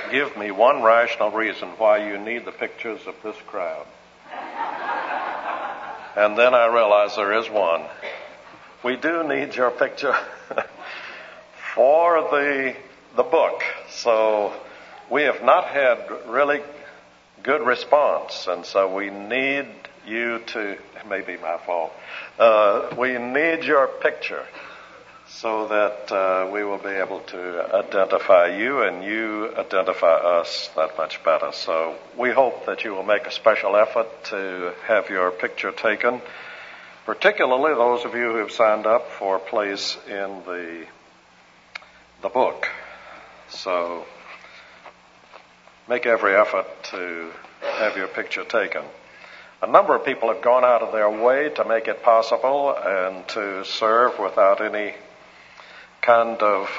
give me one rational reason why you need the pictures of this crowd. And then I realized there is one. We do need your picture for the book. So we have not had really good response, and so we need you to, it may be my fault, we need your picture so that we will be able to identify you and you identify us that much better. So we hope that you will make a special effort to have your picture taken, particularly those of you who have signed up for a place in the book. So make every effort to have your picture taken. A number of people have gone out of their way to make it possible and to serve without any kind of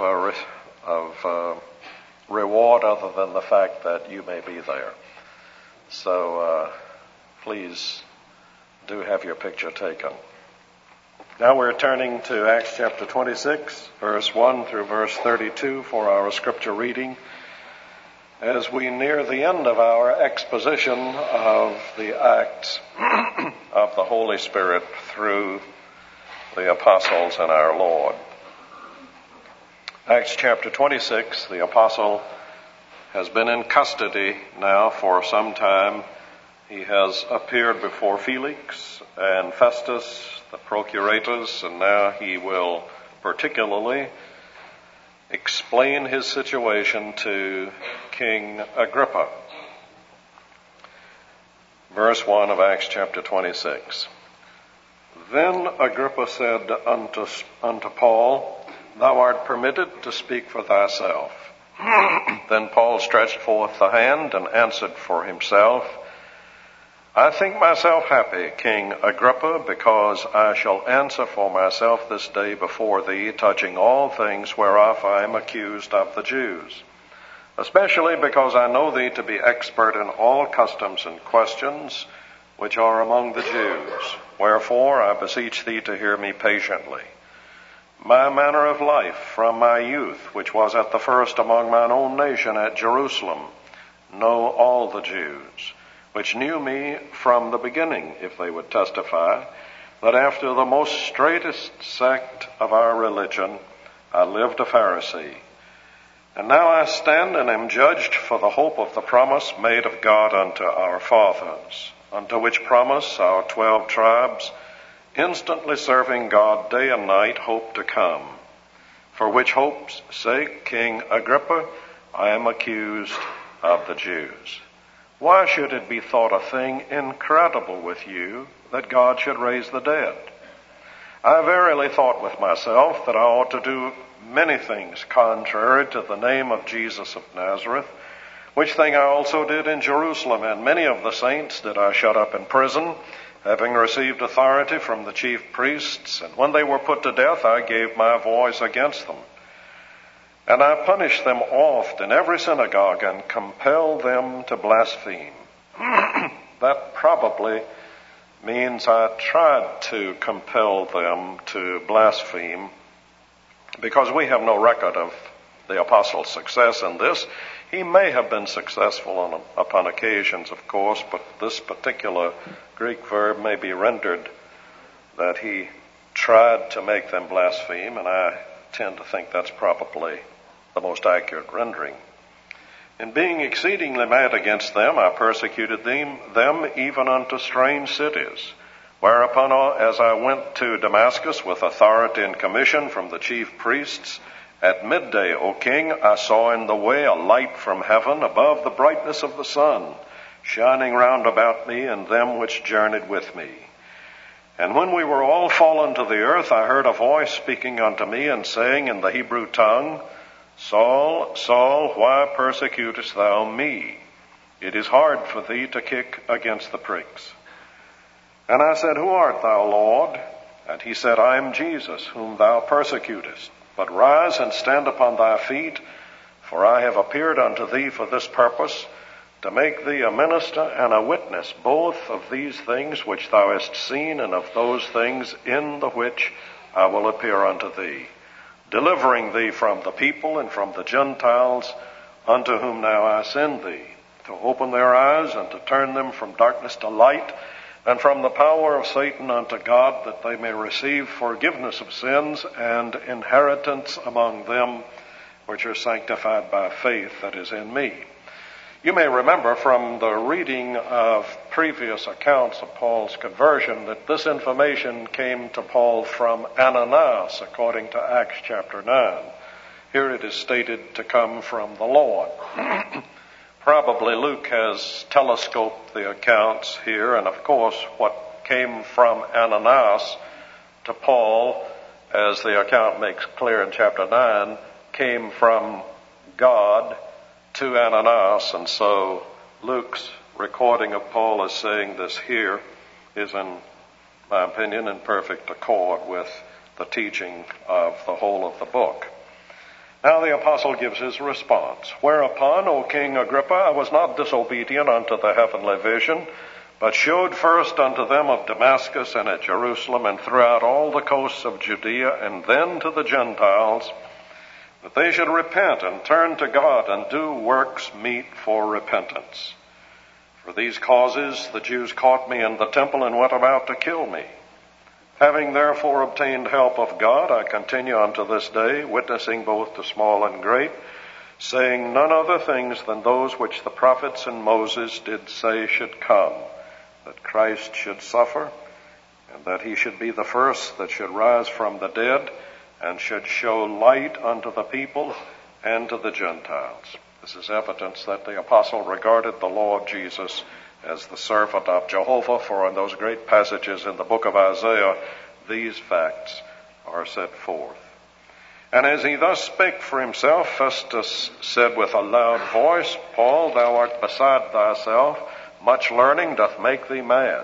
reward other than the fact that you may be there. So please do have your picture taken. Now we're turning to Acts chapter 26, verse 1 through verse 32 for our scripture reading, as we near the end of our exposition of the acts of the Holy Spirit through the apostles and our Lord. Acts chapter 26, the apostle has been in custody now for some time. He has appeared before Felix and Festus, the procurators, and now he will particularly explain his situation to King Agrippa. Verse 1 of Acts chapter 26. Then Agrippa said unto Paul, Thou art permitted to speak for thyself. Then Paul stretched forth the hand and answered for himself, I think myself happy, King Agrippa, because I shall answer for myself this day before thee, touching all things whereof I am accused of the Jews, especially because I know thee to be expert in all customs and questions which are among the Jews. Wherefore I beseech thee to hear me patiently. My manner of life from my youth, which was at the first among mine own nation at Jerusalem, know all the Jews, which knew me from the beginning, if they would testify, that after the most straitest sect of our religion I lived a Pharisee. And now I stand and am judged for the hope of the promise made of God unto our fathers, unto which promise our 12 tribes, instantly serving God day and night, hope to come. For which hope's sake, King Agrippa, I am accused of the Jews. Why should it be thought a thing incredible with you that God should raise the dead? I verily thought with myself that I ought to do many things contrary to the name of Jesus of Nazareth, which thing I also did in Jerusalem, and many of the saints did I shut up in prison, having received authority from the chief priests, and when they were put to death, I gave my voice against them. And I punished them oft in every synagogue and compelled them to blaspheme. That probably means I tried to compel them to blaspheme, because we have no record of the apostle's success in this. He may have been successful upon occasions, of course, but this particular Greek verb may be rendered that he tried to make them blaspheme, and I tend to think that's probably the most accurate rendering. In being exceedingly mad against them, I persecuted them even unto strange cities. Whereupon, as I went to Damascus with authority and commission from the chief priests, at midday, O king, I saw in the way a light from heaven above the brightness of the sun, shining round about me and them which journeyed with me. And when we were all fallen to the earth, I heard a voice speaking unto me and saying in the Hebrew tongue, Saul, Saul, why persecutest thou me? It is hard for thee to kick against the pricks. And I said, Who art thou, Lord? And he said, I am Jesus, whom thou persecutest. But rise and stand upon thy feet, for I have appeared unto thee for this purpose, to make thee a minister and a witness both of these things which thou hast seen, and of those things in the which I will appear unto thee, delivering thee from the people and from the Gentiles unto whom now I send thee, to open their eyes and to turn them from darkness to light, and from the power of Satan unto God, that they may receive forgiveness of sins and inheritance among them which are sanctified by faith that is in me. You may remember from the reading of previous accounts of Paul's conversion that this information came to Paul from Ananias, according to Acts chapter 9. Here it is stated to come from the Lord. Probably Luke has telescoped the accounts here, and of course what came from Ananias to Paul, as the account makes clear in chapter 9, came from God to Ananias, and so Luke's recording of Paul as saying this here is, in my opinion, in perfect accord with the teaching of the whole of the book. Now the apostle gives his response. Whereupon, O King Agrippa, I was not disobedient unto the heavenly vision, but showed first unto them of Damascus and at Jerusalem and throughout all the coasts of Judea, and then to the Gentiles, that they should repent and turn to God and do works meet for repentance. For these causes the Jews caught me in the temple and went about to kill me. Having therefore obtained help of God, I continue unto this day, witnessing both to small and great, saying none other things than those which the prophets and Moses did say should come, that Christ should suffer, and that he should be the first that should rise from the dead, and should show light unto the people and to the Gentiles. This is evidence that the apostle regarded the Lord Jesus as the servant of Jehovah, for in those great passages in the book of Isaiah, these facts are set forth. And as he thus spake for himself, Festus said with a loud voice, Paul, thou art beside thyself, much learning doth make thee mad.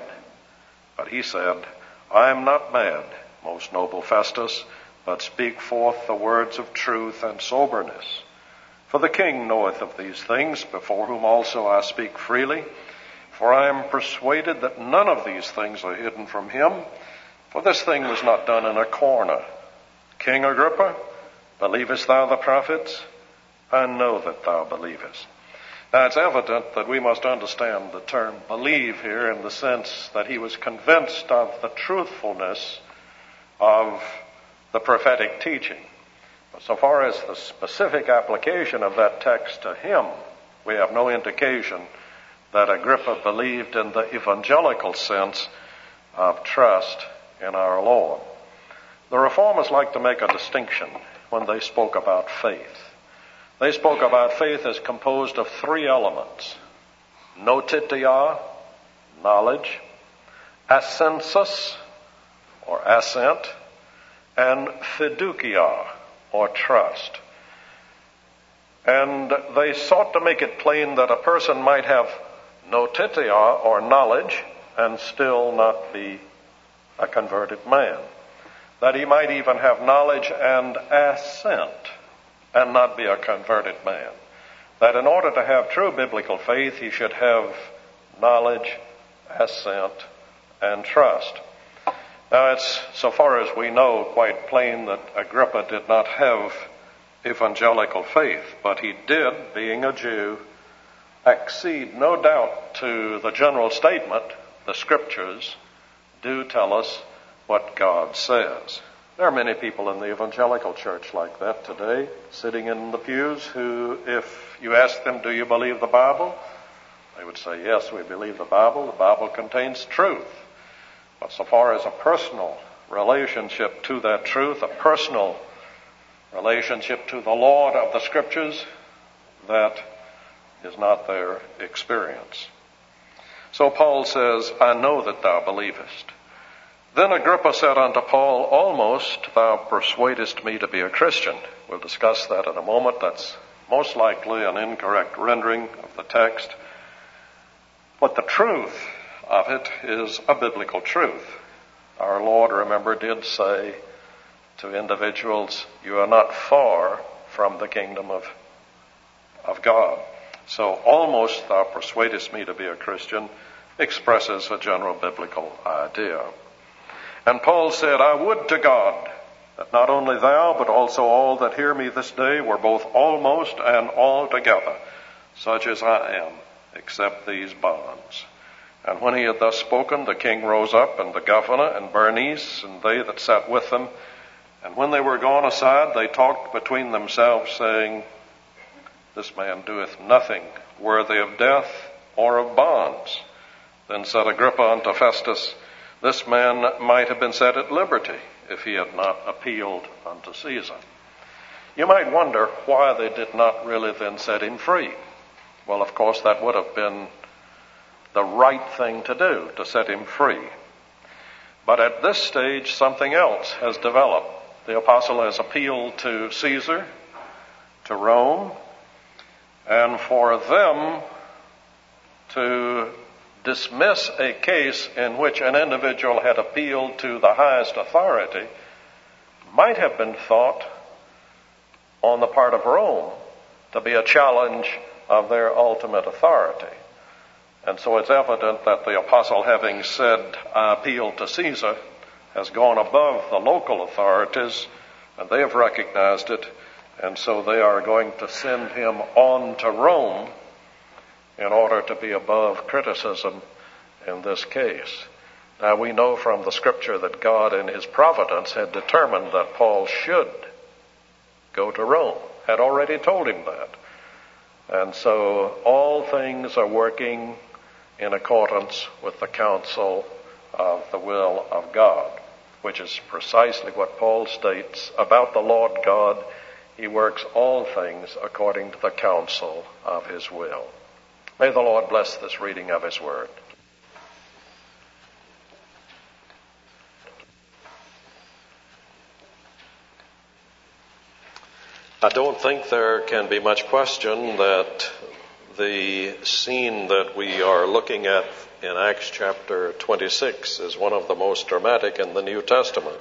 But he said, I am not mad, most noble Festus, but speak forth the words of truth and soberness. For the king knoweth of these things, before whom also I speak freely. For I am persuaded that none of these things are hidden from him, for this thing was not done in a corner. King Agrippa, believest thou the prophets? I know that thou believest. Now it's evident that we must understand the term believe here in the sense that he was convinced of the truthfulness of the prophetic teaching. But so far as the specific application of that text to him, we have no indication that Agrippa believed in the evangelical sense of trust in our Lord. The Reformers like to make a distinction when they spoke about faith. They spoke about faith as composed of three elements: notitia, knowledge; assensus, or assent; and fiducia, or trust. And they sought to make it plain that a person might have notitia, or knowledge, and still not be a converted man. That he might even have knowledge and assent and not be a converted man. That in order to have true biblical faith, he should have knowledge, assent, and trust. Now it's, so far as we know, quite plain that Agrippa did not have evangelical faith, but he did, being a Jew, accede no doubt to the general statement, the scriptures do tell us what God says. There are many people in the evangelical church like that today, sitting in the pews, who, if you ask them, do you believe the Bible? They would say, yes, we believe the Bible. The Bible contains truth. But so far as a personal relationship to that truth, a personal relationship to the Lord of the scriptures, that is not their experience. So Paul says, I know that thou believest. Then Agrippa said unto Paul, almost thou persuadest me to be a Christian. We'll discuss that in a moment. That's most likely an incorrect rendering of the text. But the truth of it is a biblical truth. Our Lord, remember, did say to individuals, you are not far from the kingdom of God. So almost thou persuadest me to be a Christian expresses a general biblical idea. And Paul said, I would to God that not only thou, but also all that hear me this day were both almost and altogether such as I am, except these bonds. And when he had thus spoken, the king rose up, and the governor, and Bernice, and they that sat with them. And when they were gone aside, they talked between themselves, saying, This man doeth nothing worthy of death or of bonds. Then said Agrippa unto Festus, This man might have been set at liberty, if he had not appealed unto Caesar. You might wonder why they did not really then set him free. Well, of course, that would have been the right thing to do, to set him free. But at this stage, something else has developed. The apostle has appealed to Caesar, to Rome, and for them to dismiss a case in which an individual had appealed to the highest authority might have been thought on the part of Rome to be a challenge of their ultimate authority. And so it's evident that the apostle, having said, I appeal to Caesar, has gone above the local authorities, and they have recognized it, and so they are going to send him on to Rome in order to be above criticism in this case. Now, we know from the scripture that God in his providence had determined that Paul should go to Rome, had already told him that. And so all things are working in accordance with the counsel of the will of God, which is precisely what Paul states about the Lord God. He works all things according to the counsel of his will. May the Lord bless this reading of his word. I don't think there can be much question that the scene that we are looking at in Acts chapter 26 is one of the most dramatic in the New Testament.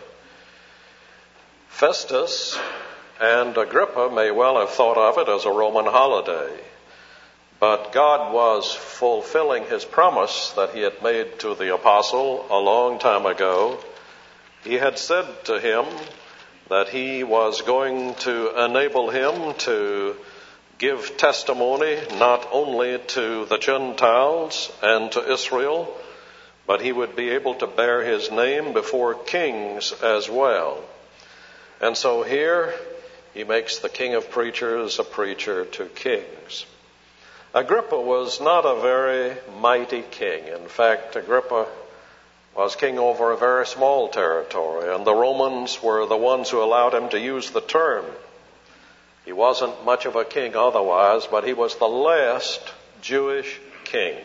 Festus and Agrippa may well have thought of it as a Roman holiday, but God was fulfilling his promise that he had made to the apostle a long time ago. He had said to him that he was going to enable him to give testimony not only to the Gentiles and to Israel, but he would be able to bear his name before kings as well. And so here he makes the king of preachers a preacher to kings. Agrippa was not a very mighty king. In fact, Agrippa was king over a very small territory, and the Romans were the ones who allowed him to use the term. He wasn't much of a king otherwise, but he was the last Jewish king.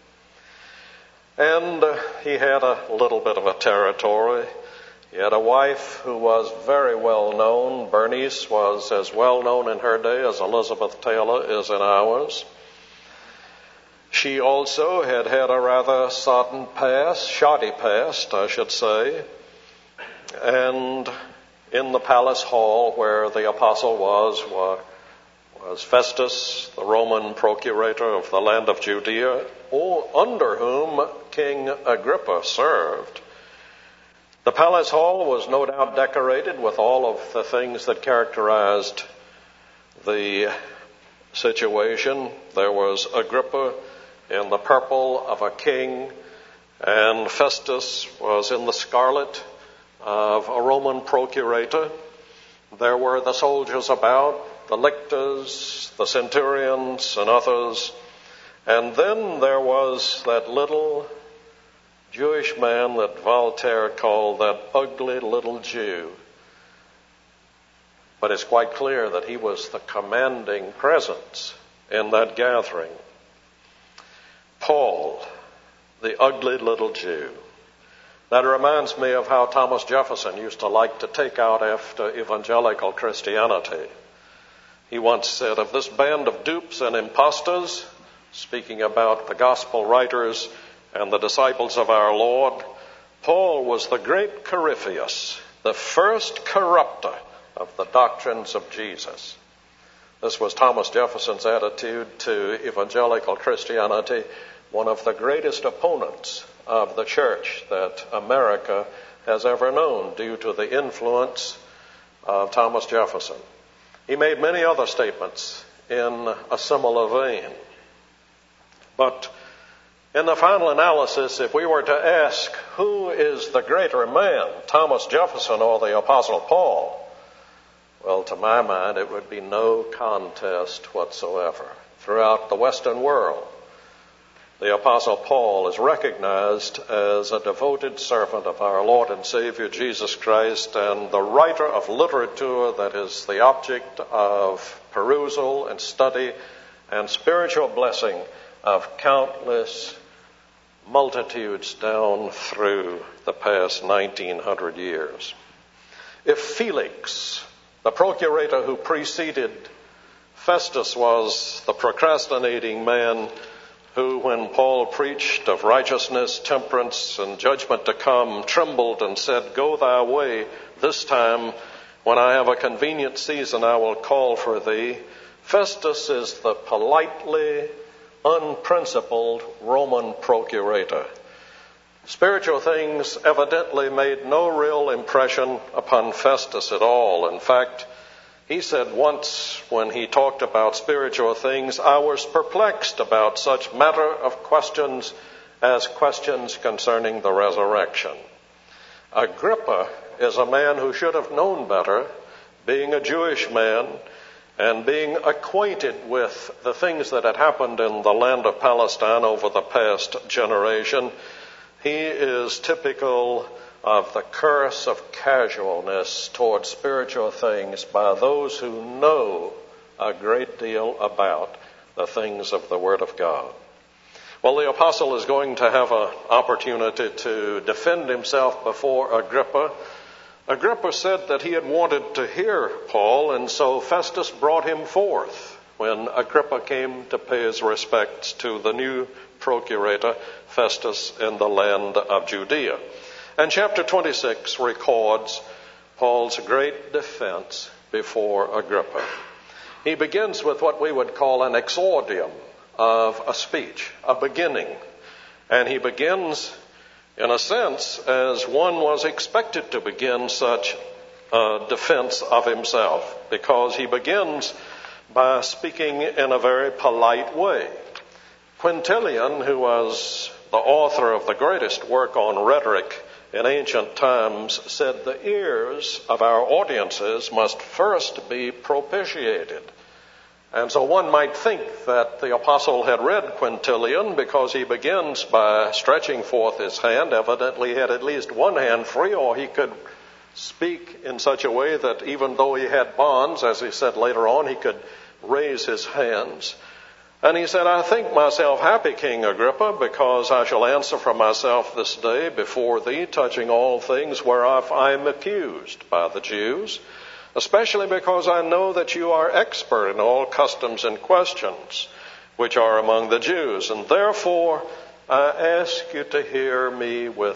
And he had a little bit of a territory. He had a wife who was very well known. Bernice was as well known in her day as Elizabeth Taylor is in ours. She also had had a rather shoddy past, I should say. And in the palace hall where the apostle was Festus, the Roman procurator of the land of Judea, under whom King Agrippa served. The palace hall was no doubt decorated with all of the things that characterized the situation. There was Agrippa in the purple of a king, and Festus was in the scarlet of a Roman procurator. There were the soldiers about, the lictors, the centurions, and others. And then there was that little Jewish man that Voltaire called that ugly little Jew. But it's quite clear that he was the commanding presence in that gathering. Paul, the ugly little Jew. That reminds me of how Thomas Jefferson used to like to take out after evangelical Christianity. He once said, of this band of dupes and impostors, speaking about the gospel writers and the disciples of our Lord, Paul was the great Coryphaeus, the first corrupter of the doctrines of Jesus. This was Thomas Jefferson's attitude to evangelical Christianity, one of the greatest opponents of the church that America has ever known due to the influence of Thomas Jefferson. He made many other statements in a similar vein. But in the final analysis, if we were to ask who is the greater man, Thomas Jefferson or the Apostle Paul, well, to my mind, it would be no contest whatsoever. Throughout the Western world, the Apostle Paul is recognized as a devoted servant of our Lord and Savior Jesus Christ and the writer of literature that is the object of perusal and study and spiritual blessing of countless multitudes down through the past 1900 years. If Felix, the procurator who preceded Festus, was the procrastinating man who, when Paul preached of righteousness, temperance, and judgment to come, trembled and said, "Go thy way, this time, when I have a convenient season, I will call for thee," Festus is the politely unprincipled Roman procurator. Spiritual things evidently made no real impression upon Festus at all. In fact, he said once when he talked about spiritual things, "I was perplexed about such matter of questions as questions concerning the resurrection." Agrippa is a man who should have known better, being a Jewish man and being acquainted with the things that had happened in the land of Palestine over the past generation. He is typical of the curse of casualness towards spiritual things by those who know a great deal about the things of the Word of God. Well, the apostle is going to have an opportunity to defend himself before Agrippa. Agrippa said that he had wanted to hear Paul, and so Festus brought him forth when Agrippa came to pay his respects to the new procurator, Festus, in the land of Judea. And chapter 26 records Paul's great defense before Agrippa. He begins with what we would call an exordium of a speech, a beginning. And he begins, in a sense, as one was expected to begin such a defense of himself, because he begins by speaking in a very polite way. Quintilian, who was the author of the greatest work on rhetoric in ancient times, said the ears of our audiences must first be propitiated. And so one might think that the apostle had read Quintilian, because he begins by stretching forth his hand. Evidently he had at least one hand free, or he could speak in such a way that even though he had bonds, as he said later on, he could raise his hands. And he said, "I think myself happy, King Agrippa, because I shall answer for myself this day before thee touching all things whereof I am accused by the Jews, especially because I know that you are expert in all customs and questions which are among the Jews, and therefore I ask you to hear me with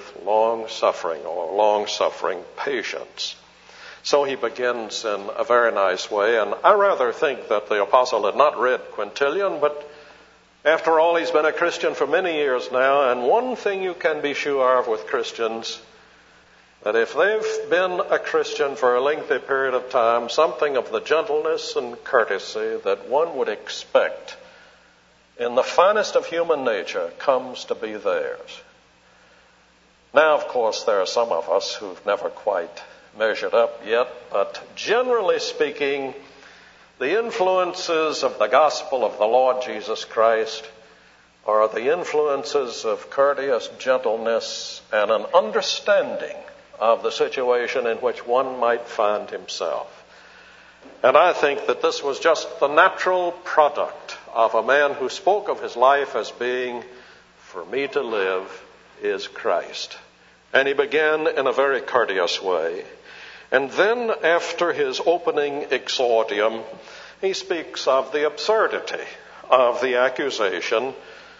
long-suffering patience." So he begins in a very nice way, and I rather think that the apostle had not read Quintilian, but after all, he's been a Christian for many years now, and one thing you can be sure of with Christians, that if they've been a Christian for a lengthy period of time, something of the gentleness and courtesy that one would expect in the finest of human nature comes to be theirs. Now, of course, there are some of us who've never quite measured up yet, but generally speaking, the influences of the gospel of the Lord Jesus Christ are the influences of courteous gentleness and an understanding of the situation in which one might find himself. And I think that this was just the natural product of a man who spoke of his life as being, "For me to live is Christ." And he began in a very courteous way. And then after his opening exordium, he speaks of the absurdity of the accusation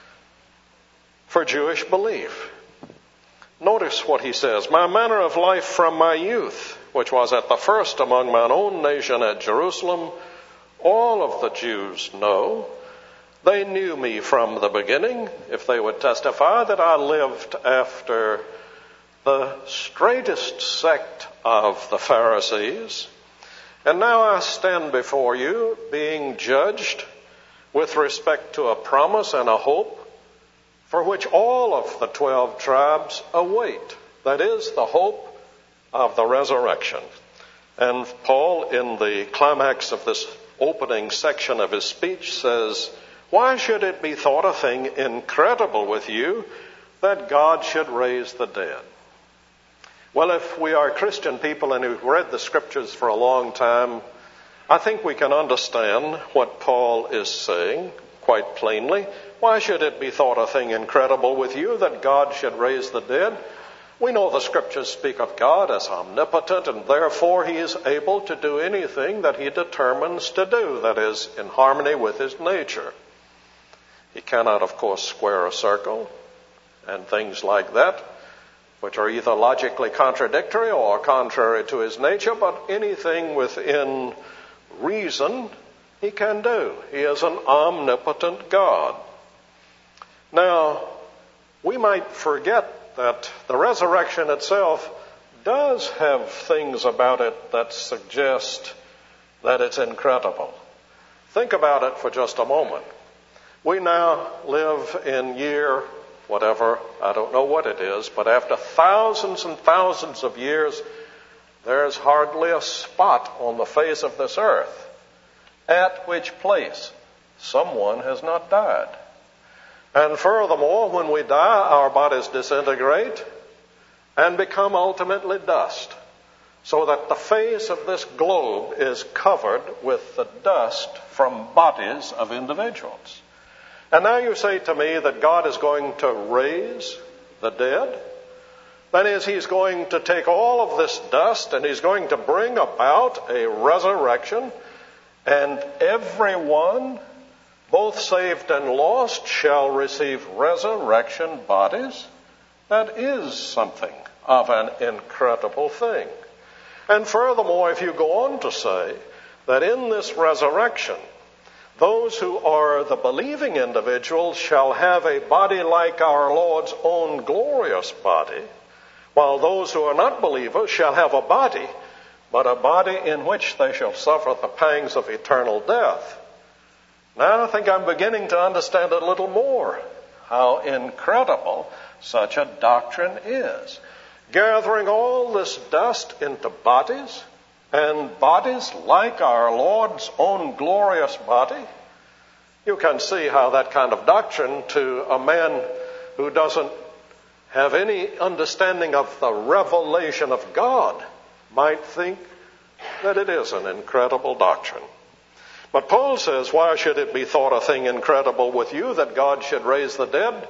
for Jewish belief. Notice what he says, "My manner of life from my youth, which was at the first among mine own nation at Jerusalem, all of the Jews know. They knew me from the beginning, if they would testify that I lived after the straightest sect of the Pharisees, And now I stand before you, being judged with respect to a promise and a hope for which all of the 12 tribes await. That is, the hope of the resurrection. And Paul, in the climax of this opening section of his speech, says, "Why should it be thought a thing incredible with you that God should raise the dead?" Well, if we are Christian people and who've read the scriptures for a long time, I think we can understand what Paul is saying quite plainly. Why should it be thought a thing incredible with you that God should raise the dead? We know the scriptures speak of God as omnipotent, and therefore he is able to do anything that he determines to do, that is, in harmony with his nature. He cannot, of course, square a circle and things like that, which are either logically contradictory or contrary to his nature, but anything within reason he can do. He is an omnipotent God. Now, we might forget that the resurrection itself does have things about it that suggest that it's incredible. Think about it for just a moment. We now live in year whatever, I don't know what it is, but after thousands and thousands of years, there's hardly a spot on the face of this earth at which place someone has not died. And furthermore, when we die, our bodies disintegrate and become ultimately dust, so that the face of this globe is covered with the dust from bodies of individuals. And now you say to me that God is going to raise the dead? That is, he's going to take all of this dust and he's going to bring about a resurrection, and everyone, both saved and lost, shall receive resurrection bodies. That is something of an incredible thing. And furthermore, if you go on to say that in this resurrection, those who are the believing individuals shall have a body like our Lord's own glorious body, while those who are not believers shall have a body, but a body in which they shall suffer the pangs of eternal death. Now I think I'm beginning to understand a little more how incredible such a doctrine is. Gathering all this dust into bodies, and bodies like our Lord's own glorious body. You can see how that kind of doctrine, to a man who doesn't have any understanding of the revelation of God, might think that it is an incredible doctrine. But Paul says, why should it be thought a thing incredible with you that God should raise the dead?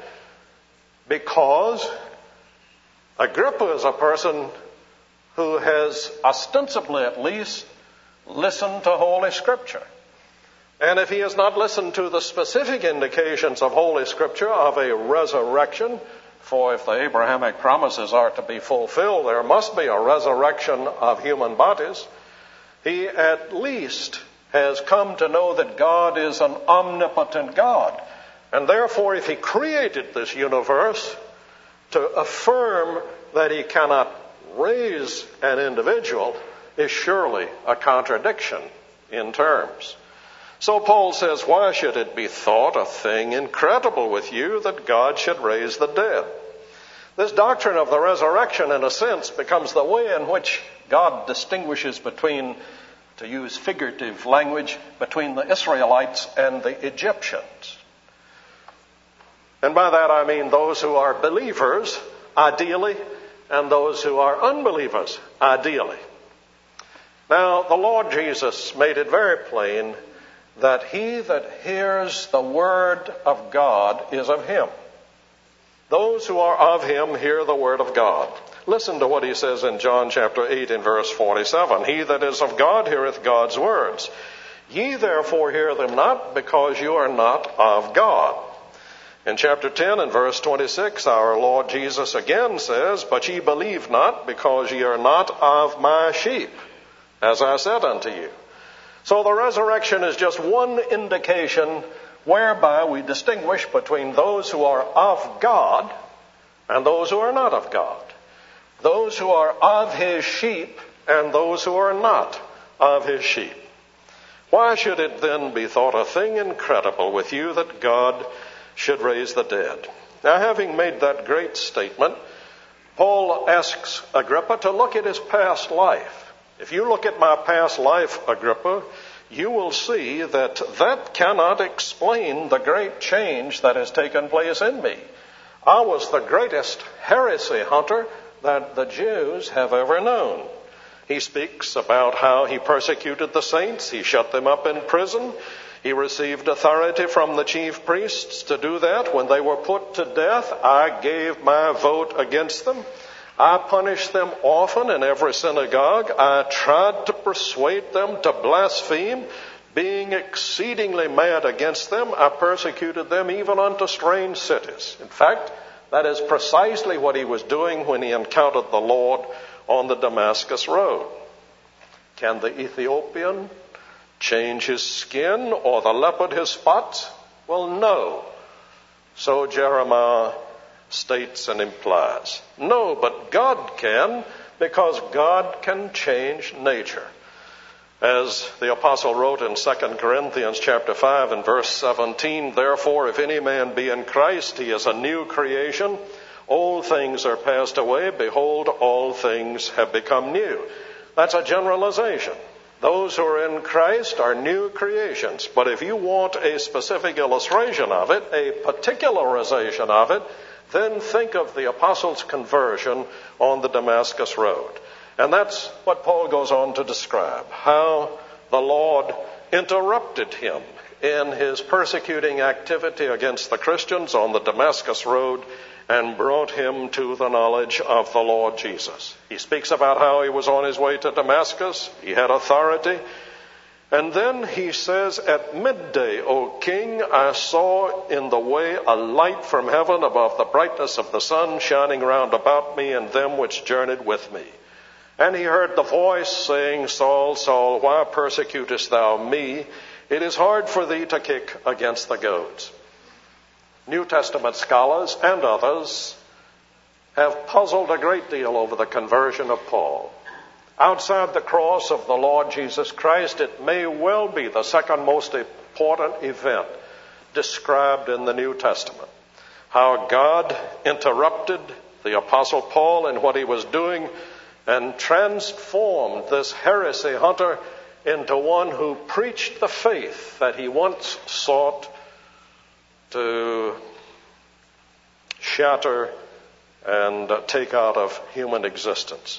Because Agrippa is a person who has, ostensibly at least, listened to Holy Scripture. And if he has not listened to the specific indications of Holy Scripture of a resurrection, for if the Abrahamic promises are to be fulfilled, there must be a resurrection of human bodies, he at least has come to know that God is an omnipotent God. And therefore, if he created this universe, to affirm that he cannot raise an individual is surely a contradiction in terms. So Paul says, why should it be thought a thing incredible with you that God should raise the dead? This doctrine of the resurrection, in a sense, becomes the way in which God distinguishes between, to use figurative language, between the Israelites and the Egyptians. And by that I mean those who are believers, ideally, and those who are unbelievers, ideally. Now, the Lord Jesus made it very plain that he that hears the word of God is of him. Those who are of him hear the word of God. Listen to what he says in John chapter 8 in verse 47. He that is of God heareth God's words. Ye therefore hear them not, because you are not of God. In chapter 10 and verse 26, our Lord Jesus again says, but ye believe not, because ye are not of my sheep, as I said unto you. So the resurrection is just one indication whereby we distinguish between those who are of God and those who are not of God. Those who are of his sheep and those who are not of his sheep. Why should it then be thought a thing incredible with you that God should raise the dead? Now, having made that great statement, Paul asks Agrippa to look at his past life. If you look at my past life, Agrippa, you will see that that cannot explain the great change that has taken place in me. I was the greatest heresy hunter that the Jews have ever known. He speaks about how he persecuted the saints. He shut them up in prison. He received authority from the chief priests to do that. When they were put to death, I gave my vote against them. I punished them often in every synagogue. I tried to persuade them to blaspheme. Being exceedingly mad against them, I persecuted them even unto strange cities. In fact, that is precisely what he was doing when he encountered the Lord on the Damascus road. Can the Ethiopian change his skin or the leopard his spots? Well, no. So Jeremiah states and implies. No, but God can, because God can change nature. As the apostle wrote in 2 Corinthians chapter 5 and verse 17, therefore, if any man be in Christ, he is a new creation. Old things are passed away. Behold, all things have become new. That's a generalization. Those who are in Christ are new creations. But if you want a specific illustration of it, a particularization of it, then think of the apostle's conversion on the Damascus road. And that's what Paul goes on to describe, how the Lord interrupted him in his persecuting activity against the Christians on the Damascus road and brought him to the knowledge of the Lord Jesus. He speaks about how he was on his way to Damascus. He had authority. And then he says, at midday, O king, I saw in the way a light from heaven above the brightness of the sun shining round about me and them which journeyed with me. And he heard the voice saying, Saul, Saul, why persecutest thou me? It is hard for thee to kick against the goads. New Testament scholars and others have puzzled a great deal over the conversion of Paul. Outside the cross of the Lord Jesus Christ, it may well be the second most important event described in the New Testament. How God interrupted the Apostle Paul in what he was doing and transformed this heresy hunter into one who preached the faith that he once sought to shatter and take out of human existence.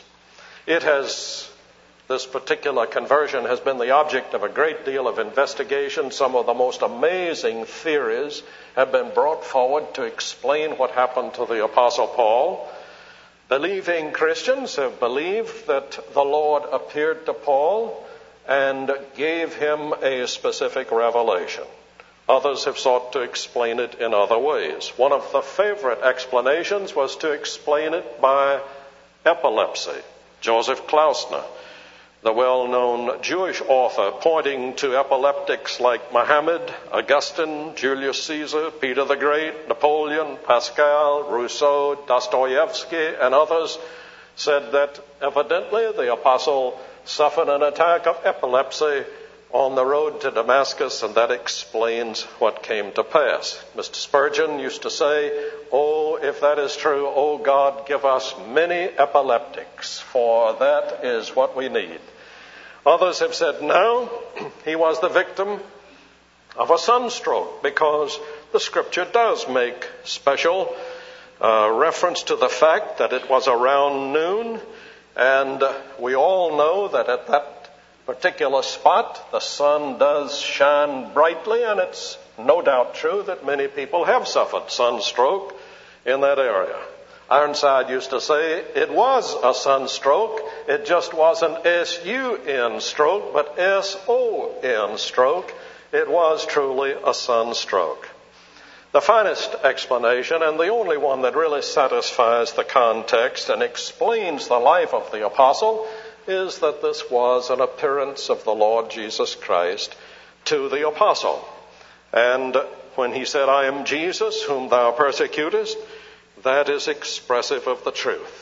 This particular conversion has been the object of a great deal of investigation. Some of the most amazing theories have been brought forward to explain what happened to the Apostle Paul. Believing Christians have believed that the Lord appeared to Paul and gave him a specific revelation. Others have sought to explain it in other ways. One of the favorite explanations was to explain it by epilepsy. Joseph Klausner, the well-known Jewish author, pointing to epileptics like Muhammad, Augustine, Julius Caesar, Peter the Great, Napoleon, Pascal, Rousseau, Dostoevsky, and others, said that evidently the apostle suffered an attack of epilepsy on the road to Damascus, and that explains what came to pass. Mr. Spurgeon used to say, "Oh, if that is true, oh God, give us many epileptics, for that is what we need." Others have said, no, he was the victim of a sunstroke, because the Scripture does make special reference to the fact that it was around noon, and we all know that at that particular spot the sun does shine brightly, and it's no doubt true that many people have suffered sunstroke in that area. Ironside used to say it was a sunstroke, it just wasn't S-U-N stroke, but S-O-N stroke. It was truly a sunstroke. The finest explanation, and the only one that really satisfies the context and explains the life of the apostle, is that this was an appearance of the Lord Jesus Christ to the apostle. And when he said, I am Jesus whom thou persecutest, that is expressive of the truth.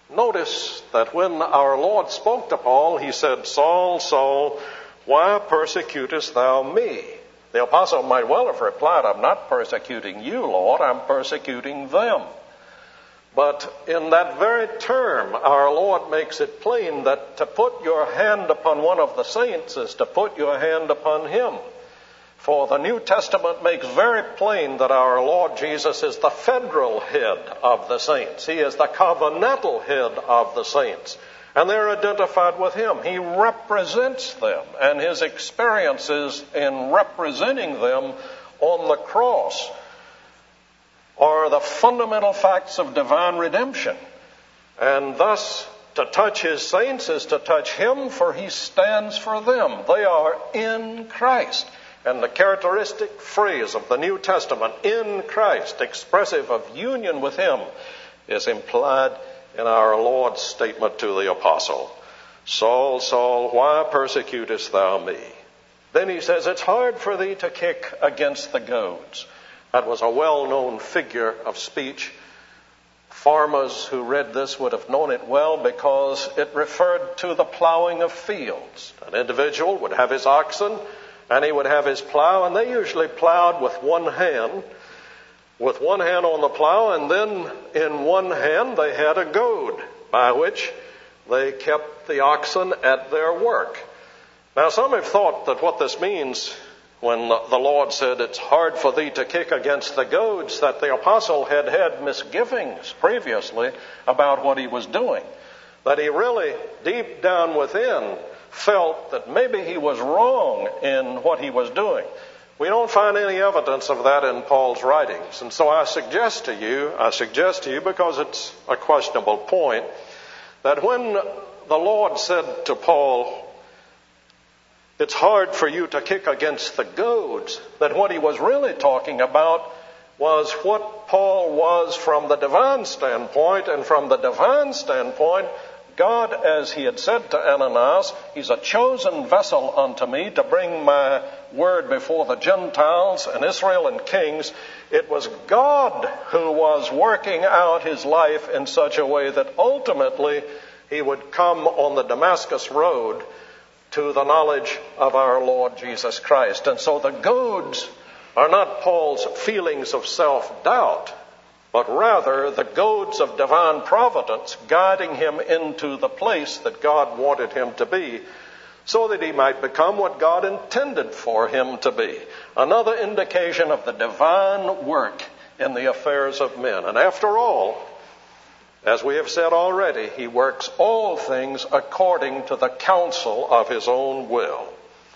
Notice that when our Lord spoke to Paul, he said, Saul, Saul, why persecutest thou me? The apostle might well have replied, I'm not persecuting you, Lord, I'm persecuting them. But in that very term, our Lord makes it plain that to put your hand upon one of the saints is to put your hand upon him. For the New Testament makes very plain that our Lord Jesus is the federal head of the saints. He is the covenantal head of the saints. And they're identified with him. He represents them, and his experiences in representing them on the cross are the fundamental facts of divine redemption. And thus, to touch his saints is to touch him, for he stands for them. They are in Christ. And the characteristic phrase of the New Testament, in Christ, expressive of union with him, is implied in our Lord's statement to the apostle. Saul, Saul, why persecutest thou me? Then he says, it's hard for thee to kick against the goads. That was a well-known figure of speech. Farmers who read this would have known it well because it referred to the plowing of fields. An individual would have his oxen and he would have his plow, and they usually plowed with one hand on the plow, and then in one hand they had a goad by which they kept the oxen at their work. Now some have thought that what this means when the Lord said it's hard for thee to kick against the goads, that the apostle had had misgivings previously about what he was doing. That he really, deep down within, felt that maybe he was wrong in what he was doing. We don't find any evidence of that in Paul's writings. And so I suggest to you, because it's a questionable point, that when the Lord said to Paul, it's hard for you to kick against the goads, that what he was really talking about was what Paul was from the divine standpoint. And from the divine standpoint, God, as he had said to Ananias, he's a chosen vessel unto me to bring my word before the Gentiles and Israel and kings. It was God who was working out his life in such a way that ultimately he would come on the Damascus road to the knowledge of our Lord Jesus Christ. And so the goads are not Paul's feelings of self-doubt, but rather the goads of divine providence guiding him into the place that God wanted him to be, so that he might become what God intended for him to be. Another indication of the divine work in the affairs of men. And after all, as we have said already, he works all things according to the counsel of his own will.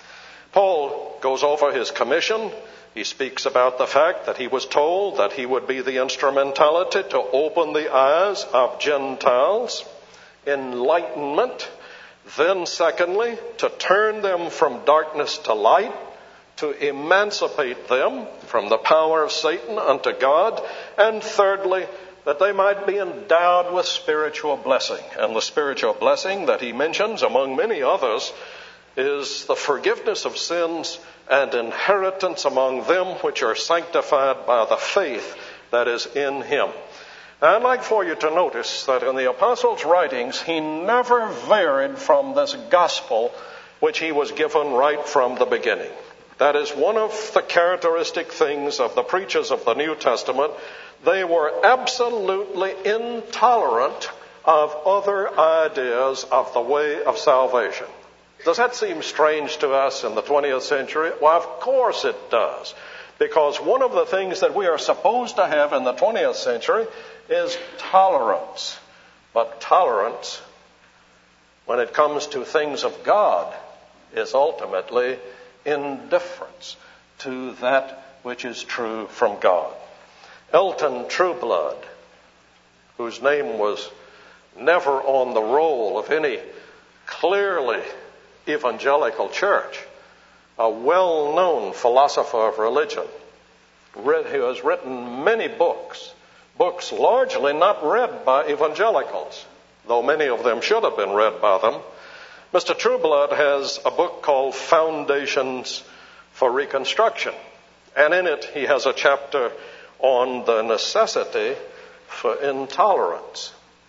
Paul goes over his commission. He speaks about the fact that he was told that he would be the instrumentality to open the eyes of Gentiles, enlightenment. Then secondly, to turn them from darkness to light, to emancipate them from the power of Satan unto God. And thirdly, that they might be endowed with spiritual blessing. And the spiritual blessing that he mentions, among many others, is the forgiveness of sins and inheritance among them which are sanctified by the faith that is in him. I'd like for you to notice that in the apostle's writings, he never varied from this gospel which he was given right from the beginning. That is one of the characteristic things of the preachers of the New Testament. They were absolutely intolerant of other ideas of the way of salvation. Does that seem strange to us in the 20th century? Well, of course it does. Because one of the things that we are supposed to have in the 20th century is tolerance. But tolerance, when it comes to things of God, is ultimately indifference to that which is true from God. Elton Trueblood, whose name was never on the roll of any clearly evangelical church, a well-known philosopher of religion, who has written many books largely not read by evangelicals, though many of them should have been read by them. Mr. Trueblood has a book called Foundations for Reconstruction, and in it he has a chapter on the necessity for intolerance.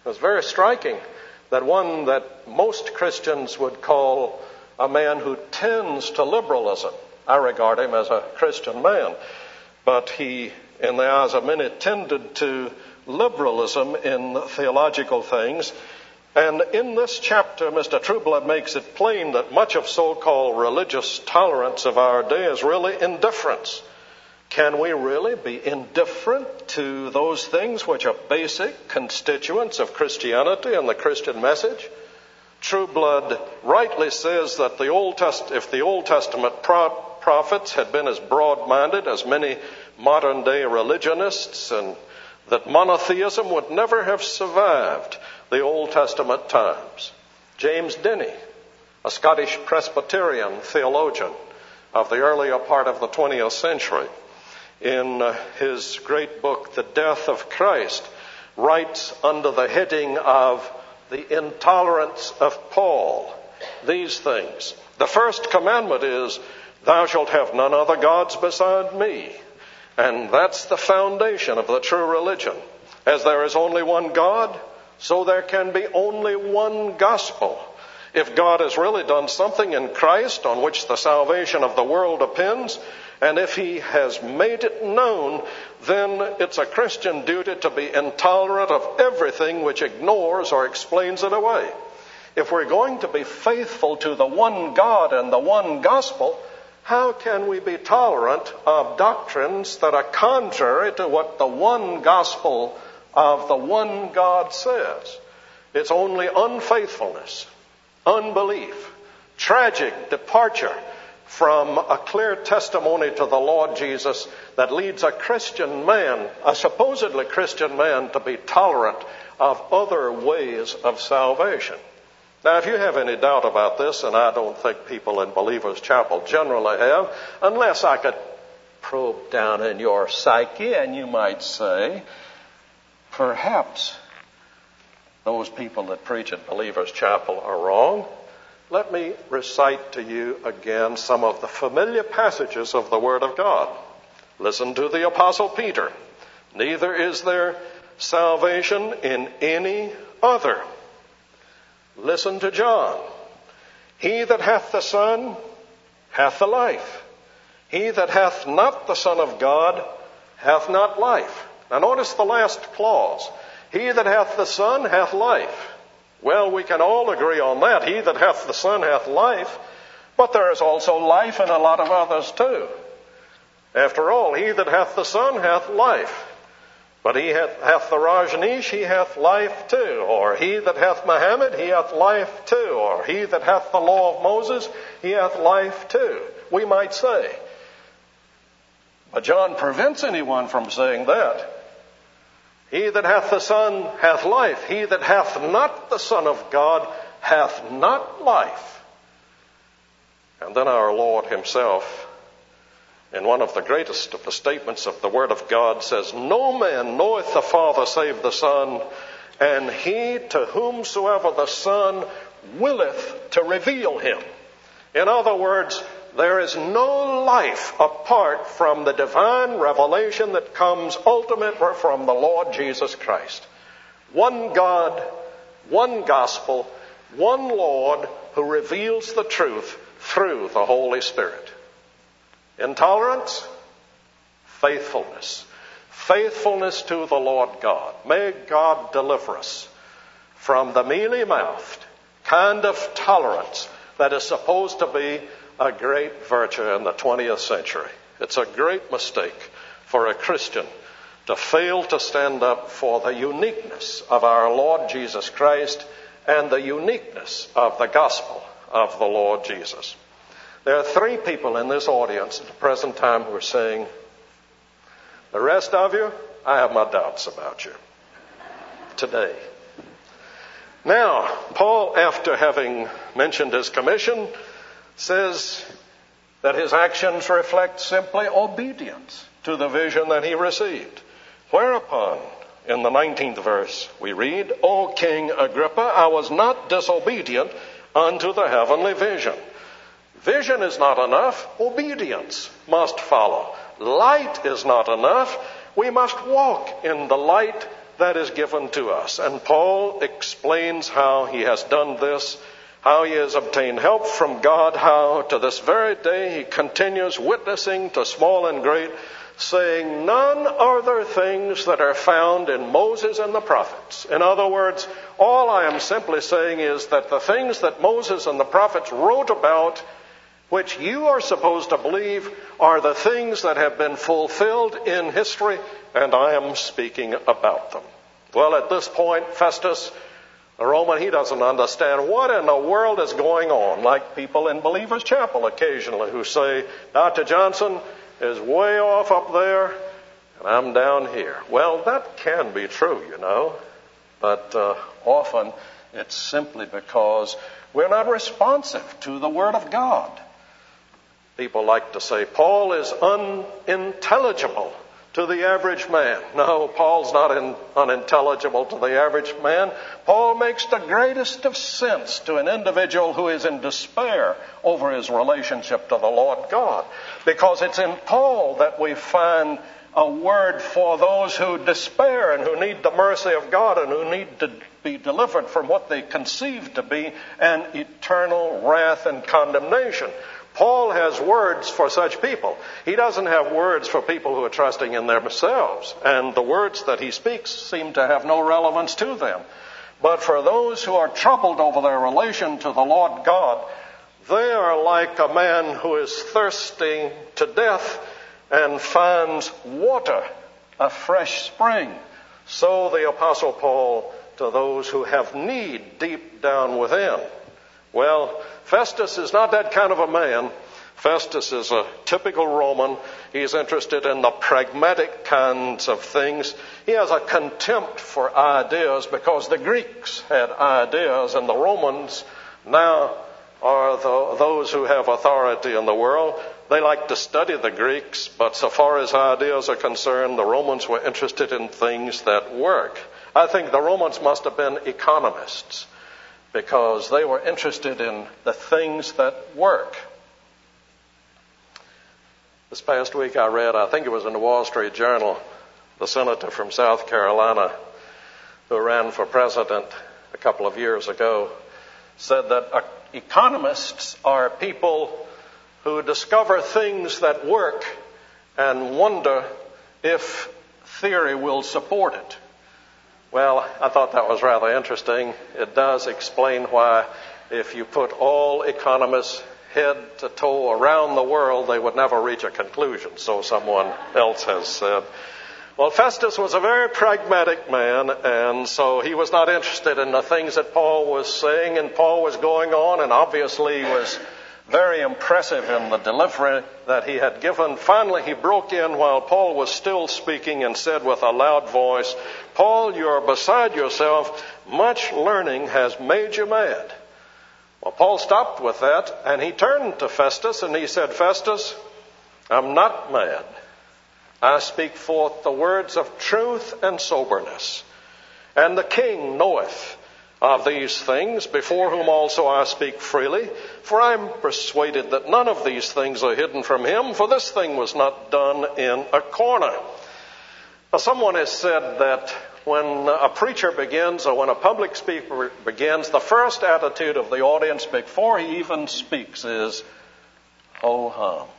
was very striking that one that most Christians would call a man who tends to liberalism. I regard him as a Christian man, but he, in the eyes of many, tended to liberalism in theological things. And in this chapter, Mr. Trueblood makes it plain that much of so-called religious tolerance of our day is really indifference. Can we really be indifferent to those things which are basic constituents of Christianity and the Christian message? Trueblood rightly says that if the Old Testament prophets had been as broad-minded as many modern-day religionists, and that monotheism would never have survived the Old Testament times. James Denny, a Scottish Presbyterian theologian of the earlier part of the 20th century, in his great book, The Death of Christ, writes under the heading of the intolerance of Paul these things. The first commandment is, "Thou shalt have none other gods beside me." And that's the foundation of the true religion. As there is only one God, so there can be only one gospel. If God has really done something in Christ on which the salvation of the world depends, and if he has made it known, then it's a Christian duty to be intolerant of everything which ignores or explains it away. If we're going to be faithful to the one God and the one gospel, how can we be tolerant of doctrines that are contrary to what the one gospel of the one God says? It's only unfaithfulness, unbelief, tragic departure from a clear testimony to the Lord Jesus that leads a Christian man, a supposedly Christian man, to be tolerant of other ways of salvation. Now, if you have any doubt about this, and I don't think people in Believers Chapel generally have, unless I could probe down in your psyche and you might say, perhaps those people that preach at Believers Chapel are wrong, let me recite to you again some of the familiar passages of the Word of God. Listen to the Apostle Peter. "Neither is there salvation in any other." Listen to John. "He that hath the Son hath the life. He that hath not the Son of God hath not life." Now notice the last clause. "He that hath the Son hath life." Well, we can all agree on that. He that hath the Son hath life. But there is also life in a lot of others too. After all, he that hath the Son hath life. But he hath the Rajneesh, he hath life too. Or he that hath Muhammad, he hath life too. Or he that hath the law of Moses, he hath life too, we might say. But John prevents anyone from saying that. He that hath the Son hath life. He that hath not the Son of God hath not life. And then our Lord himself, in one of the greatest of the statements of the Word of God, says, "No man knoweth the Father save the Son, and he to whomsoever the Son willeth to reveal him." In other words, there is no life apart from the divine revelation that comes ultimately from the Lord Jesus Christ. One God, one gospel, one Lord who reveals the truth through the Holy Spirit. Intolerance, faithfulness. Faithfulness to the Lord God. May God deliver us from the mealy-mouthed kind of tolerance that is supposed to be a great virtue in the 20th century. It's a great mistake for a Christian to fail to stand up for the uniqueness of our Lord Jesus Christ and the uniqueness of the gospel of the Lord Jesus. There are 3 people in this audience at the present time who are saying, "The rest of you, I have my doubts about you today." Now, Paul, after having mentioned his commission, says that his actions reflect simply obedience to the vision that he received. Whereupon, in the 19th verse, we read, "O King Agrippa, I was not disobedient unto the heavenly vision." Vision is not enough. Obedience must follow. Light is not enough. We must walk in the light that is given to us. And Paul explains how he has done this, how he has obtained help from God, how to this very day he continues witnessing to small and great, saying, none are there things that are found in Moses and the prophets. In other words, all I am simply saying is that the things that Moses and the prophets wrote about, which you are supposed to believe, are the things that have been fulfilled in history, and I am speaking about them. Well, at this point, Festus, the Roman, he doesn't understand what in the world is going on, like people in Believers' Chapel occasionally who say, Dr. Johnson is way off up there, and I'm down here. Well, that can be true, you know, but often it's simply because we're not responsive to the Word of God. People like to say Paul is unintelligible to the average man. No, Paul's not unintelligible to the average man. Paul makes the greatest of sense to an individual who is in despair over his relationship to the Lord God. Because it's in Paul that we find a word for those who despair and who need the mercy of God and who need to be delivered from what they conceive to be an eternal wrath and condemnation. Paul has words for such people. He doesn't have words for people who are trusting in themselves, and the words that he speaks seem to have no relevance to them. But for those who are troubled over their relation to the Lord God, they are like a man who is thirsting to death and finds water, a fresh spring. So the Apostle Paul to those who have need deep down within. Well, Festus is not that kind of a man. Festus is a typical Roman. He's interested in the pragmatic kinds of things. He has a contempt for ideas because the Greeks had ideas, and the Romans now are those who have authority in the world. They like to study the Greeks, but so far as ideas are concerned, the Romans were interested in things that work. I think the Romans must have been economists, because they were interested in the things that work. This past week I read, I think it was in the Wall Street Journal, the senator from South Carolina who ran for president a couple of years ago said that economists are people who discover things that work and wonder if theory will support it. Well, I thought that was rather interesting. It does explain why, if you put all economists head to toe around the world, they would never reach a conclusion, so someone else has said. Well, Festus was a very pragmatic man, and so he was not interested in the things that Paul was saying, and Paul was going on, and obviously was very impressive in the delivery that he had given. Finally, he broke in while Paul was still speaking and said with a loud voice, Paul, you're beside yourself. Much learning has made you mad. Well, Paul stopped with that, and he turned to Festus, and he said, Festus, I'm not mad. I speak forth the words of truth and soberness. And the king knoweth of these things, before whom also I speak freely. For I am persuaded that none of these things are hidden from him, for this thing was not done in a corner. Now, someone has said that when a preacher begins or when a public speaker begins, the first attitude of the audience before he even speaks is, ho-hum.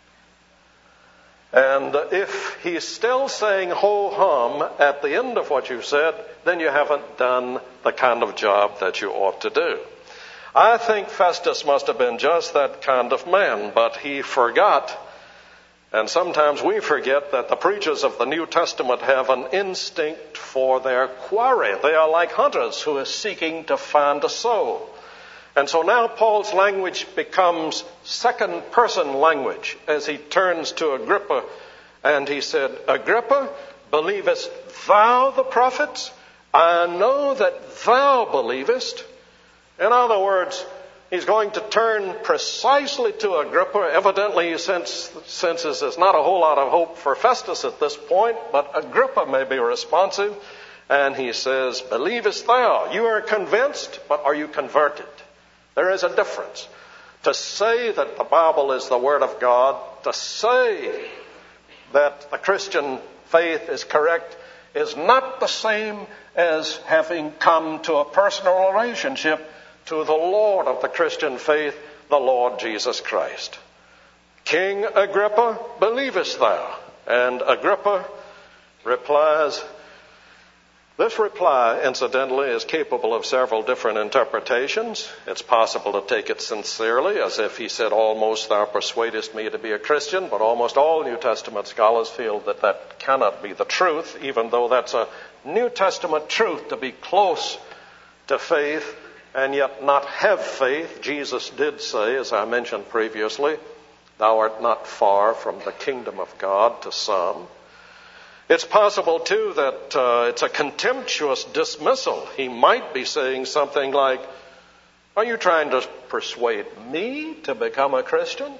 And if he's still saying ho-hum at the end of what you've said, then you haven't done the kind of job that you ought to do. I think Festus must have been just that kind of man, but he forgot, and sometimes we forget, that the preachers of the New Testament have an instinct for their quarry. They are like hunters who are seeking to find a soul. And so now Paul's language becomes second-person language as he turns to Agrippa, and he said, Agrippa, believest thou the prophets? I know that thou believest. In other words, he's going to turn precisely to Agrippa. Evidently, he senses there's not a whole lot of hope for Festus at this point, but Agrippa may be responsive. And he says, believest thou? You are convinced, but are you converted? There is a difference. To say that the Bible is the Word of God, to say that the Christian faith is correct, is not the same as having come to a personal relationship to the Lord of the Christian faith, the Lord Jesus Christ. King Agrippa, believest thou? And Agrippa replies. This reply, incidentally, is capable of several different interpretations. It's possible to take it sincerely, as if he said, almost thou persuadest me to be a Christian, but almost all New Testament scholars feel that that cannot be the truth, even though that's a New Testament truth to be close to faith and yet not have faith. Jesus did say, as I mentioned previously, thou art not far from the kingdom of God to some. It's possible, too, that it's a contemptuous dismissal. He might be saying something like, are you trying to persuade me to become a Christian?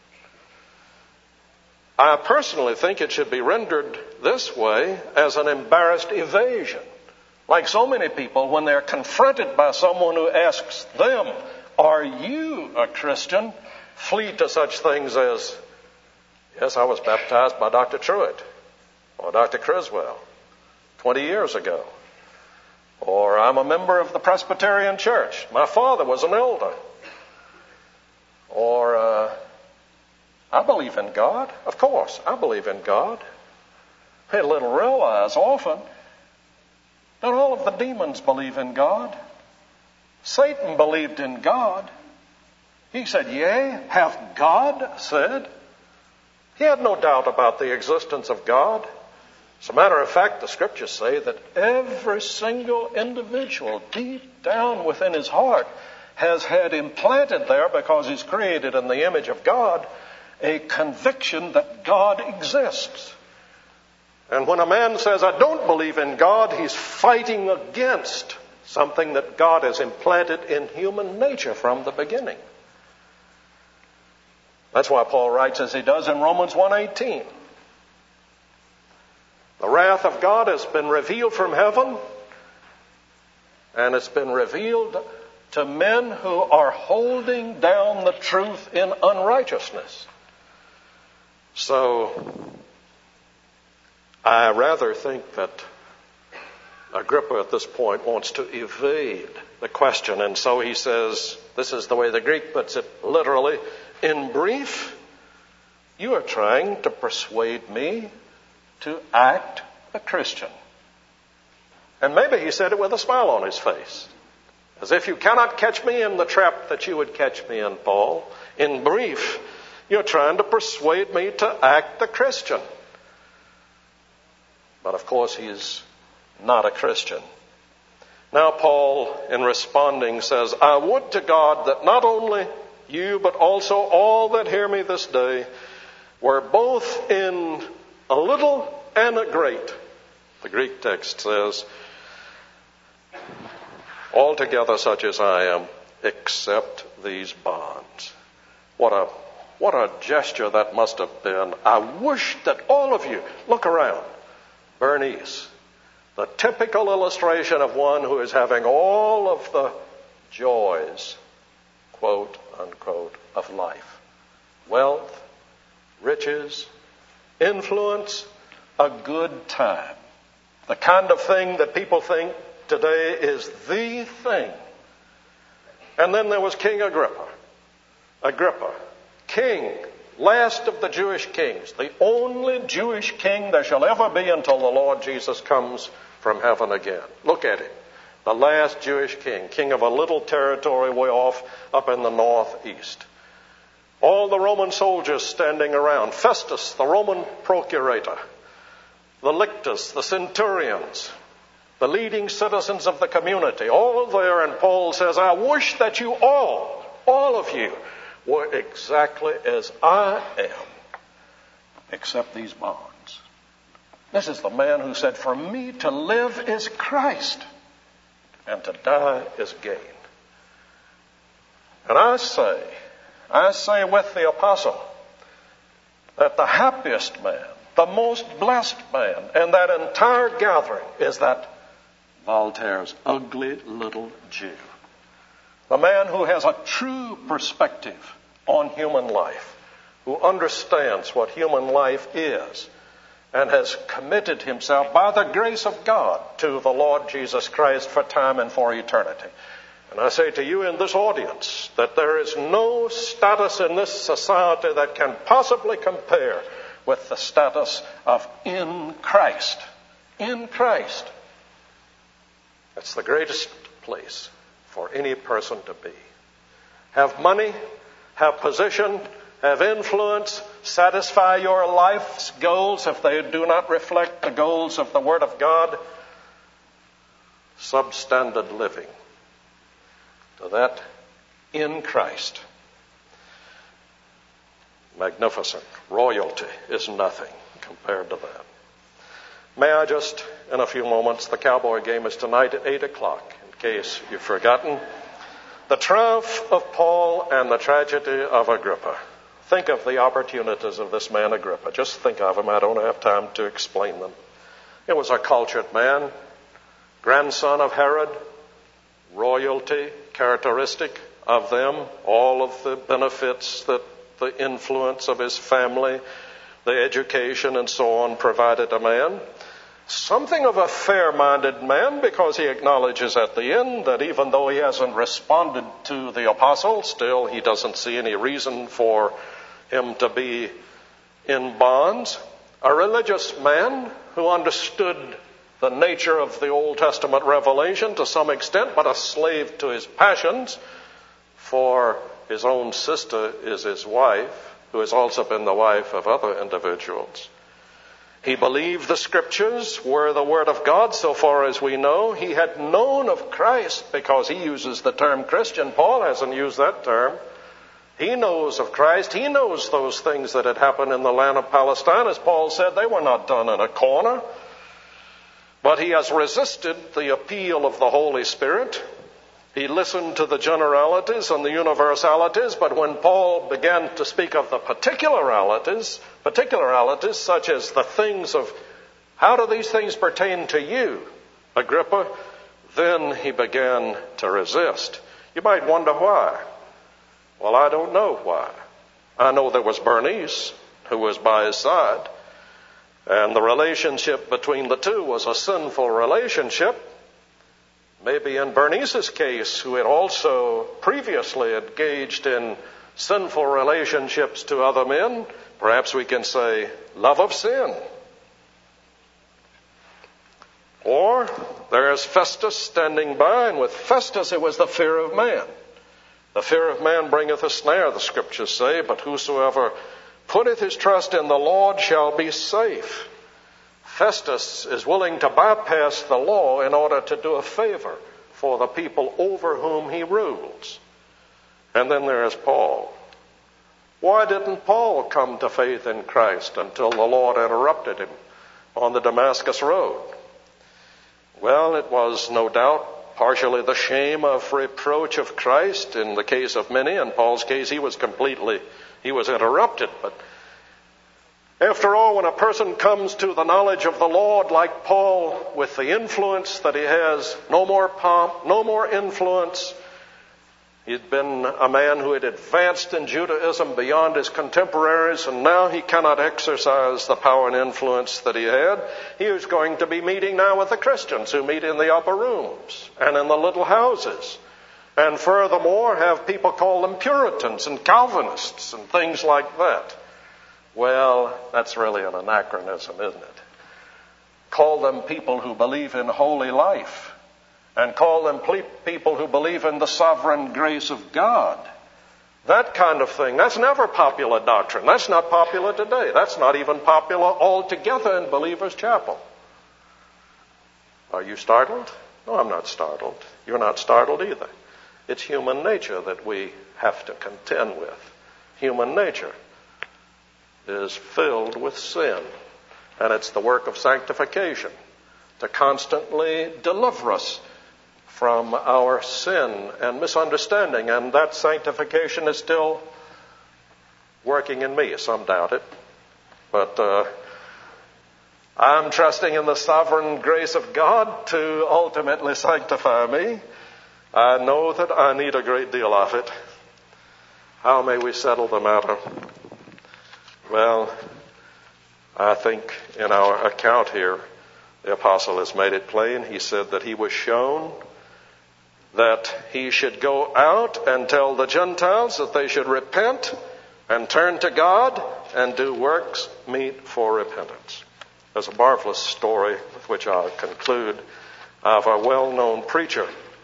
I personally think it should be rendered this way, as an embarrassed evasion. Like so many people, when they're confronted by someone who asks them, are you a Christian? Flee to such things as, yes, I was baptized by Dr. Truitt. Or Dr. Criswell, 20 years ago. Or I'm a member of the Presbyterian Church. My father was an elder. Or I believe in God. Of course, I believe in God. They little realize often that all of the demons believe in God. Satan believed in God. He said, yea, hath God said? He had no doubt about the existence of God. As a matter of fact, the scriptures say that every single individual deep down within his heart has had implanted there, because he's created in the image of God, a conviction that God exists. And when a man says, I don't believe in God, he's fighting against something that God has implanted in human nature from the beginning. That's why Paul writes as he does in Romans 1:18. The wrath of God has been revealed from heaven, and it's been revealed to men who are holding down the truth in unrighteousness. So, I rather think that Agrippa at this point wants to evade the question, and so he says, this is the way the Greek puts it literally, in brief, you are trying to persuade me to act a Christian. And maybe he said it with a smile on his face. As if you cannot catch me in the trap that you would catch me in, Paul. In brief, you're trying to persuade me to act a Christian. But of course, he's not a Christian. Now Paul, in responding, says, I would to God that not only you, but also all that hear me this day were both in a little and a great. The Greek text says, altogether such as I am, except these bonds. What a gesture that must have been. I wish that all of you, look around. Bernice, the typical illustration of one who is having all of the joys, quote, unquote, of life. Wealth, riches, influence, a good time. The kind of thing that people think today is the thing. And then there was King Agrippa. Agrippa, king, last of the Jewish kings, the only Jewish king there shall ever be until the Lord Jesus comes from heaven again. Look at him. The last Jewish king, king of a little territory way off up in the northeast. All the Roman soldiers standing around. Festus, the Roman procurator. The lictors, the centurions. The leading citizens of the community. All there, and Paul says, I wish that you all of you, were exactly as I am, except these bonds. This is the man who said, for me to live is Christ, and to die is gain. And I say with the apostle, that the happiest man, the most blessed man in that entire gathering is that Voltaire's ugly little Jew. The man who has a true perspective on human life, who understands what human life is, and has committed himself by the grace of God to the Lord Jesus Christ for time and for eternity. And I say to you in this audience that there is no status in this society that can possibly compare with the status of in Christ. In Christ. It's the greatest place for any person to be. Have money, have position, have influence, satisfy your life's goals if they do not reflect the goals of the Word of God. Substandard living. To that, in Christ. Magnificent. Royalty is nothing compared to that. May I just, in a few moments, the Cowboy game is tonight at 8 o'clock, in case you've forgotten. The triumph of Paul and the tragedy of Agrippa. Think of the opportunities of this man Agrippa. Just think of him. I don't have time to explain them. He was a cultured man, grandson of Herod, royalty, characteristic of them, all of the benefits that the influence of his family, the education and so on provided a man. Something of a fair-minded man, because he acknowledges at the end that even though he hasn't responded to the apostle, still he doesn't see any reason for him to be in bonds. A religious man who understood the nature of the Old Testament revelation to some extent, but a slave to his passions, for his own sister is his wife, who has also been the wife of other individuals. He believed the Scriptures were the Word of God so far as we know. He had known of Christ because he uses the term Christian. Paul hasn't used that term. He knows of Christ. He knows those things that had happened in the land of Palestine. As Paul said, they were not done in a corner. But he has resisted the appeal of the Holy Spirit. He listened to the generalities and the universalities, but when Paul began to speak of the particularities such as the things of how do these things pertain to you, Agrippa, then he began to resist. You might wonder why. Well, I don't know why. I know there was Bernice, who was by his side, and the relationship between the two was a sinful relationship. Maybe in Bernice's case, who had also previously engaged in sinful relationships to other men, perhaps we can say love of sin. Or there's Festus standing by, and with Festus it was the fear of man. The fear of man bringeth a snare, the Scriptures say, but whosoever putteth his trust in the Lord shall be safe. Festus is willing to bypass the law in order to do a favor for the people over whom he rules. And then there is Paul. Why didn't Paul come to faith in Christ until the Lord interrupted him on the Damascus road? Well, it was no doubt partially the shame of reproach of Christ in the case of many. In Paul's case, he was interrupted, but after all, when a person comes to the knowledge of the Lord like Paul, with the influence that he has, no more pomp, no more influence. He'd been a man who had advanced in Judaism beyond his contemporaries, and now he cannot exercise the power and influence that he had. He was going to be meeting now with the Christians who meet in the upper rooms and in the little houses. And furthermore, have people call them Puritans and Calvinists and things like that. Well, that's really an anachronism, isn't it? Call them people who believe in holy life, and call them people who believe in the sovereign grace of God. That kind of thing, that's never popular doctrine. That's not popular today. That's not even popular altogether in Believers' Chapel. Are you startled? No, I'm not startled. You're not startled either. It's human nature that we have to contend with. Human nature is filled with sin. And it's the work of sanctification to constantly deliver us from our sin and misunderstanding. And that sanctification is still working in me. Some doubt it. But I'm trusting in the sovereign grace of God to ultimately sanctify me. I know that I need a great deal of it. How may we settle the matter? Well, I think in our account here, the apostle has made it plain. He said that he was shown that he should go out and tell the Gentiles that they should repent and turn to God and do works meet for repentance. There's a marvelous story with which I'll conclude of a well-known preacher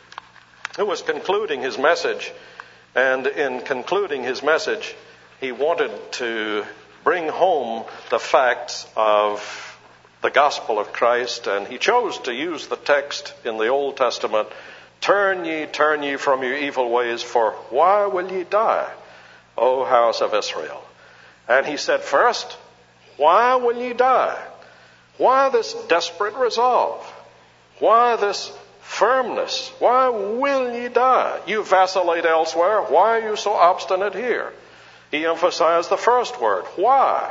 who was concluding his message. And in concluding his message, he wanted to bring home the facts of the gospel of Christ, and he chose to use the text in the Old Testament, turn ye from your evil ways, for why will ye die, O house of Israel? And he said, first, why will ye die? Why this desperate resolve? Why this firmness? Why will ye die? You vacillate elsewhere. Why are you so obstinate here? He emphasized the first word, why?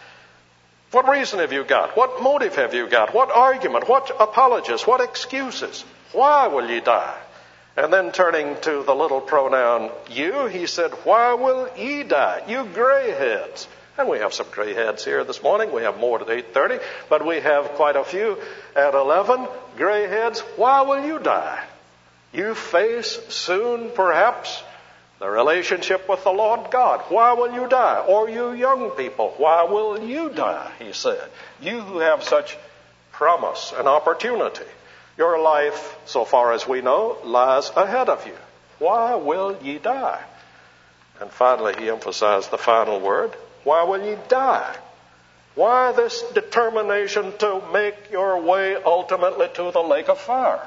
What reason have you got? What motive have you got? What argument? What apologies? What excuses? Why will ye die? And then turning to the little pronoun you, he said, why will ye die, you gray heads? And we have some gray heads here this morning. We have more at 8:30, but we have quite a few at 11. Gray heads, why will you die? You face soon, perhaps, the relationship with the Lord God. Why will you die? Or you young people, why will you die? He said. You who have such promise and opportunity. Your life, so far as we know, lies ahead of you. Why will ye die? And finally, he emphasized the final word. Why will ye die? Why this determination to make your way ultimately to the lake of fire?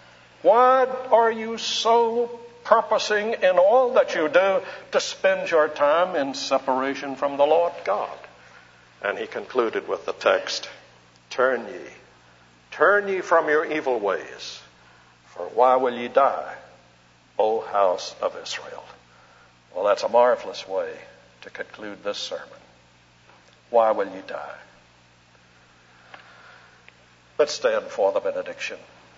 Why are you so purposing in all that you do to spend your time in separation from the Lord God? And he concluded with the text, turn ye from your evil ways, for why will ye die, O house of Israel? Well, that's a marvelous way to conclude this sermon. Why will you die? Let's stand for the benediction.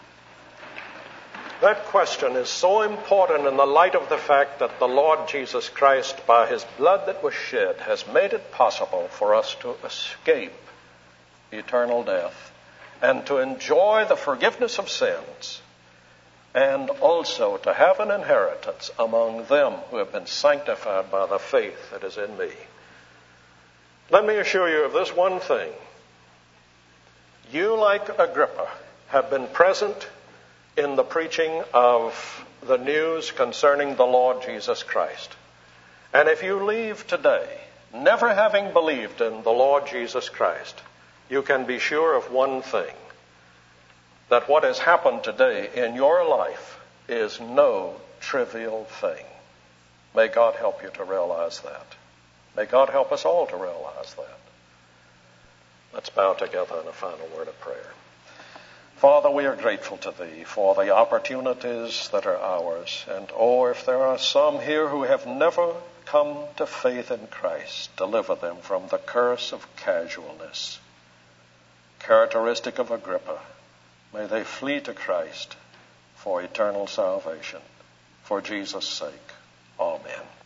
That question is so important in the light of the fact that the Lord Jesus Christ, by his blood that was shed, has made it possible for us to escape eternal death and to enjoy the forgiveness of sins, and also to have an inheritance among them who have been sanctified by the faith that is in me. Let me assure you of this one thing. You, like Agrippa, have been present in the preaching of the news concerning the Lord Jesus Christ. And if you leave today, never having believed in the Lord Jesus Christ, you can be sure of one thing, that what has happened today in your life is no trivial thing. May God help you to realize that. May God help us all to realize that. Let's bow together in a final word of prayer. Father, we are grateful to Thee for the opportunities that are ours. And if there are some here who have never come to faith in Christ, deliver them from the curse of casualness, characteristic of Agrippa. May they flee to Christ for eternal salvation. For Jesus' sake. Amen.